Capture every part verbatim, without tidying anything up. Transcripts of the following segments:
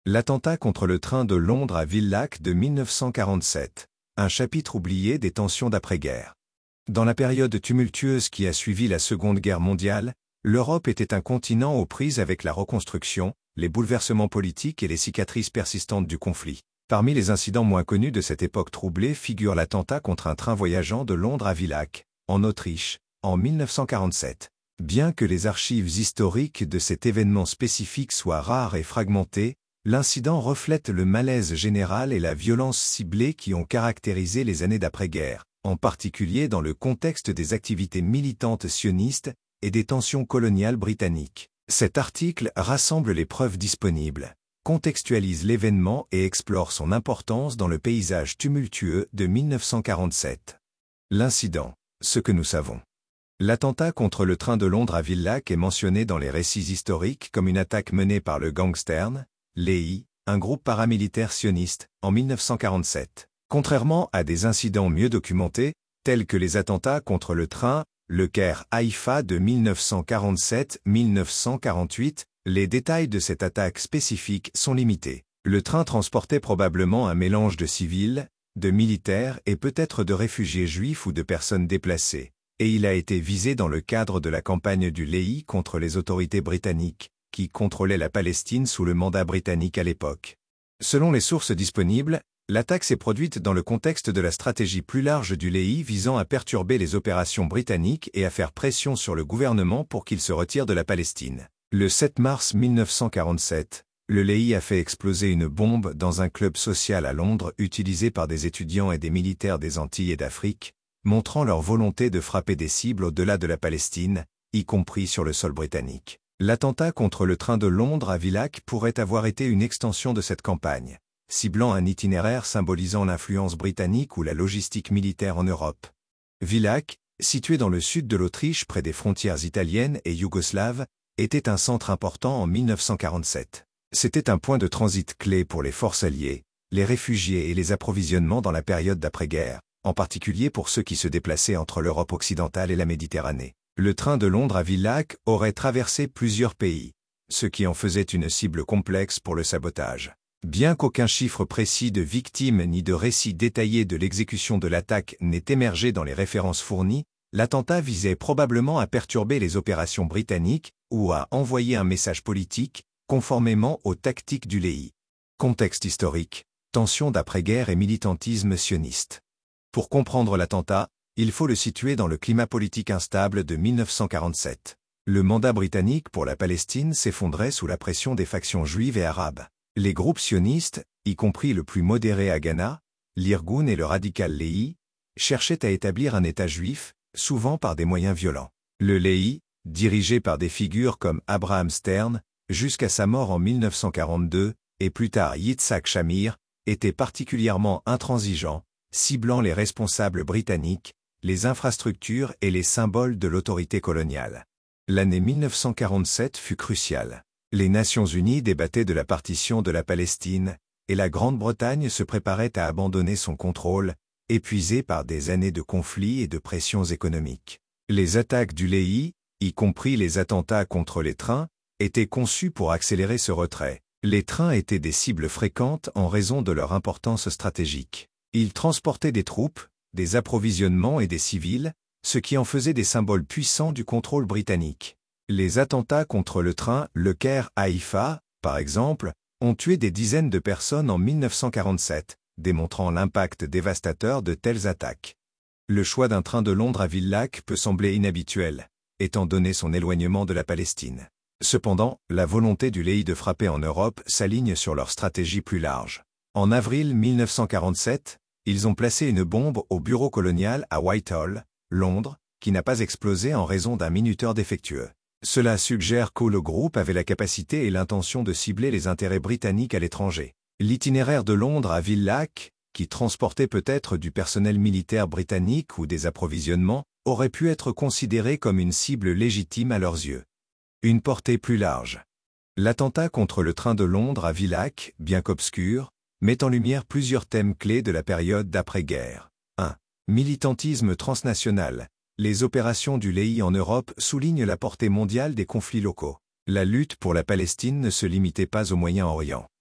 L'attentat contre le train de Londres à Villac de mille neuf cent quarante-sept, un chapitre oublié des tensions d'après-guerre. Dans la période tumultueuse qui a suivi la Seconde Guerre mondiale, l'Europe était un continent aux prises avec la reconstruction, les bouleversements politiques et les cicatrices persistantes du conflit. Parmi les incidents moins connus de cette époque troublée figure l'attentat contre un train voyageant de Londres à Villac, en Autriche, en mille neuf cent quarante-sept. Bien que les archives historiques de cet événement spécifique soient rares et fragmentées, l'incident reflète le malaise général et la violence ciblée qui ont caractérisé les années d'après-guerre, en particulier dans le contexte des activités militantes sionistes et des tensions coloniales britanniques. Cet article rassemble les preuves disponibles, contextualise l'événement et explore son importance dans le paysage tumultueux de mille neuf cent quarante-sept. L'incident, ce que nous savons. L'attentat contre le train de Londres à Villac est mentionné dans les récits historiques comme une attaque menée par le Gang Stern, L E I, un groupe paramilitaire sioniste, en mille neuf cent quarante-sept. Contrairement à des incidents mieux documentés, tels que les attentats contre le train, le Caire Haïfa de mille neuf cent quarante-sept à mille neuf cent quarante-huit, les détails de cette attaque spécifique sont limités. Le train transportait probablement un mélange de civils, de militaires et peut-être de réfugiés juifs ou de personnes déplacées, et il a été visé dans le cadre de la campagne du L E I contre les autorités britanniques, qui contrôlaient la Palestine sous le mandat britannique à l'époque. Selon les sources disponibles, l'attaque s'est produite dans le contexte de la stratégie plus large du L E I visant à perturber les opérations britanniques et à faire pression sur le gouvernement pour qu'il se retire de la Palestine. Le sept mars mille neuf cent quarante-sept, le L E I a fait exploser une bombe dans un club social à Londres utilisé par des étudiants et des militaires des Antilles et d'Afrique, montrant leur volonté de frapper des cibles au-delà de la Palestine, y compris sur le sol britannique. L'attentat contre le train de Londres à Villac pourrait avoir été une extension de cette campagne, ciblant un itinéraire symbolisant l'influence britannique ou la logistique militaire en Europe. Villac, situé dans le sud de l'Autriche près des frontières italiennes et yougoslaves, était un centre important en mille neuf cent quarante-sept. C'était un point de transit clé pour les forces alliées, les réfugiés et les approvisionnements dans la période d'après-guerre, en particulier pour ceux qui se déplaçaient entre l'Europe occidentale et la Méditerranée. Le train de Londres à Villac aurait traversé plusieurs pays, ce qui en faisait une cible complexe pour le sabotage. Bien qu'aucun chiffre précis de victimes ni de récit détaillé de l'exécution de l'attaque n'ait émergé dans les références fournies, l'attentat visait probablement à perturber les opérations britanniques ou à envoyer un message politique, conformément aux tactiques du L E I. Contexte historique, tensions d'après-guerre et militantisme sioniste. Pour comprendre l'attentat, il faut le situer dans le climat politique instable de mille neuf cent quarante-sept. Le mandat britannique pour la Palestine s'effondrait sous la pression des factions juives et arabes. Les groupes sionistes, y compris le plus modéré Haganah, l'Irgun et le radical L E I, cherchaient à établir un État juif, souvent par des moyens violents. Le L E I, dirigé par des figures comme Abraham Stern, jusqu'à sa mort en mille neuf cent quarante-deux, et plus tard Yitzhak Shamir, était particulièrement intransigeant, ciblant les responsables britanniques, les infrastructures et les symboles de l'autorité coloniale. L'année mille neuf cent quarante-sept fut cruciale. Les Nations Unies débattaient de la partition de la Palestine, et la Grande-Bretagne se préparait à abandonner son contrôle, épuisée par des années de conflits et de pressions économiques. Les attaques du L E I, y compris les attentats contre les trains, étaient conçues pour accélérer ce retrait. Les trains étaient des cibles fréquentes en raison de leur importance stratégique. Ils transportaient des troupes, des approvisionnements et des civils, ce qui en faisait des symboles puissants du contrôle britannique. Les attentats contre le train, le Caire Haïfa, par exemple, ont tué des dizaines de personnes en mille neuf cent quarante-sept, démontrant l'impact dévastateur de telles attaques. Le choix d'un train de Londres à Villac peut sembler inhabituel, étant donné son éloignement de la Palestine. Cependant, la volonté du L E I de frapper en Europe s'aligne sur leur stratégie plus large. En avril mille neuf cent quarante-sept, ils ont placé une bombe au bureau colonial à Whitehall, Londres, qui n'a pas explosé en raison d'un minuteur défectueux. Cela suggère que le groupe avait la capacité et l'intention de cibler les intérêts britanniques à l'étranger. L'itinéraire de Londres à Villac, qui transportait peut-être du personnel militaire britannique ou des approvisionnements, aurait pu être considéré comme une cible légitime à leurs yeux. Une portée plus large. L'attentat contre le train de Londres à Villac, bien qu'obscur, met en lumière plusieurs thèmes clés de la période d'après-guerre. un. Militantisme transnational. Les opérations du L E I en Europe soulignent la portée mondiale des conflits locaux. La lutte pour la Palestine ne se limitait pas au Moyen-Orient.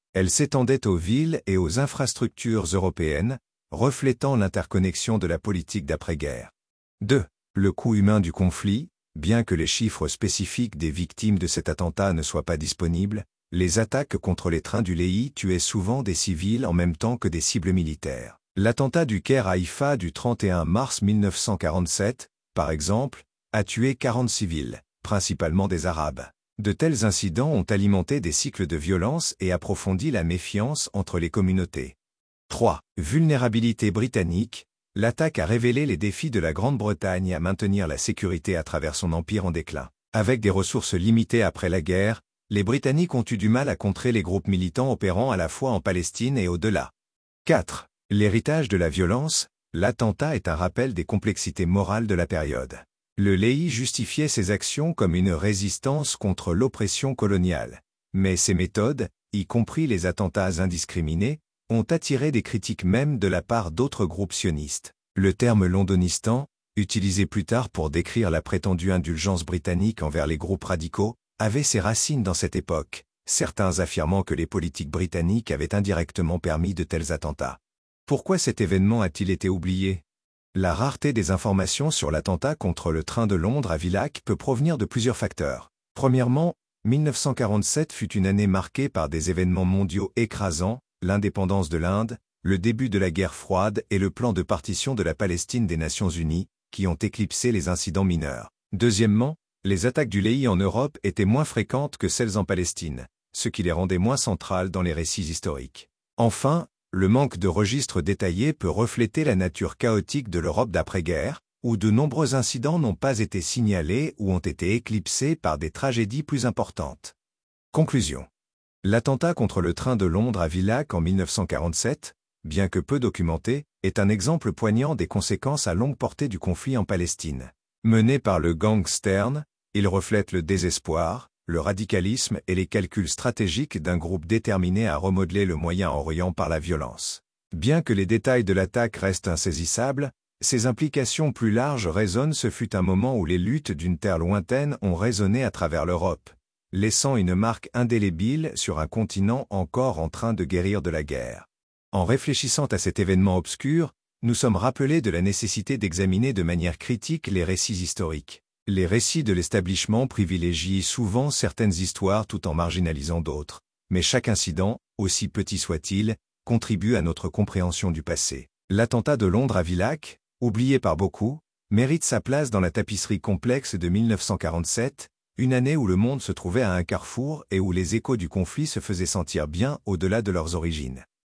Elle s'étendait aux villes et aux infrastructures européennes, reflétant l'interconnexion de la politique d'après-guerre. deux. Le coût humain du conflit. Bien que les chiffres spécifiques des victimes de cet attentat ne soient pas disponibles, les attaques contre les trains du Lehi tuaient souvent des civils en même temps que des cibles militaires. L'attentat du Caire à Haïfa du trente et un mars mille neuf cent quarante-sept, par exemple, a tué quarante civils, principalement des Arabes. De tels incidents ont alimenté des cycles de violence et approfondi la méfiance entre les communautés. trois. Vulnérabilité britannique. L'attaque a révélé les défis de la Grande-Bretagne à maintenir la sécurité à travers son empire en déclin. Avec des ressources limitées après la guerre, les Britanniques ont eu du mal à contrer les groupes militants opérant à la fois en Palestine et au-delà. quatre. L'héritage de la violence. L'attentat est un rappel des complexités morales de la période. Le Lehi justifiait ses actions comme une résistance contre l'oppression coloniale. Mais ses méthodes, y compris les attentats indiscriminés, ont attiré des critiques même de la part d'autres groupes sionistes. Le terme londonistan, utilisé plus tard pour décrire la prétendue indulgence britannique envers les groupes radicaux, avait ses racines dans cette époque, certains affirmant que les politiques britanniques avaient indirectement permis de tels attentats. Pourquoi cet événement a-t-il été oublié? La rareté des informations sur l'attentat contre le train de Londres à Villac peut provenir de plusieurs facteurs. Premièrement, mille neuf cent quarante-sept fut une année marquée par des événements mondiaux écrasants, l'indépendance de l'Inde, le début de la guerre froide et le plan de partition de la Palestine des Nations Unies, qui ont éclipsé les incidents mineurs. Deuxièmement, les attaques du Lehi en Europe étaient moins fréquentes que celles en Palestine, ce qui les rendait moins centrales dans les récits historiques. Enfin, le manque de registres détaillés peut refléter la nature chaotique de l'Europe d'après-guerre, où de nombreux incidents n'ont pas été signalés ou ont été éclipsés par des tragédies plus importantes. Conclusion. L'attentat contre le train de Londres à Villac en mille neuf cent quarante-sept, bien que peu documenté, est un exemple poignant des conséquences à longue portée du conflit en Palestine. Mené par le gang Stern, il reflète le désespoir, le radicalisme et les calculs stratégiques d'un groupe déterminé à remodeler le Moyen-Orient par la violence. Bien que les détails de l'attaque restent insaisissables, ses implications plus larges résonnent. Ce fut un moment où les luttes d'une terre lointaine ont résonné à travers l'Europe, laissant une marque indélébile sur un continent encore en train de guérir de la guerre. En réfléchissant à cet événement obscur, nous sommes rappelés de la nécessité d'examiner de manière critique les récits historiques. Les récits de l'establishment privilégient souvent certaines histoires tout en marginalisant d'autres, mais chaque incident, aussi petit soit-il, contribue à notre compréhension du passé. L'attentat de Londres à Villac, oublié par beaucoup, mérite sa place dans la tapisserie complexe de mille neuf cent quarante-sept, une année où le monde se trouvait à un carrefour et où les échos du conflit se faisaient sentir bien au-delà de leurs origines.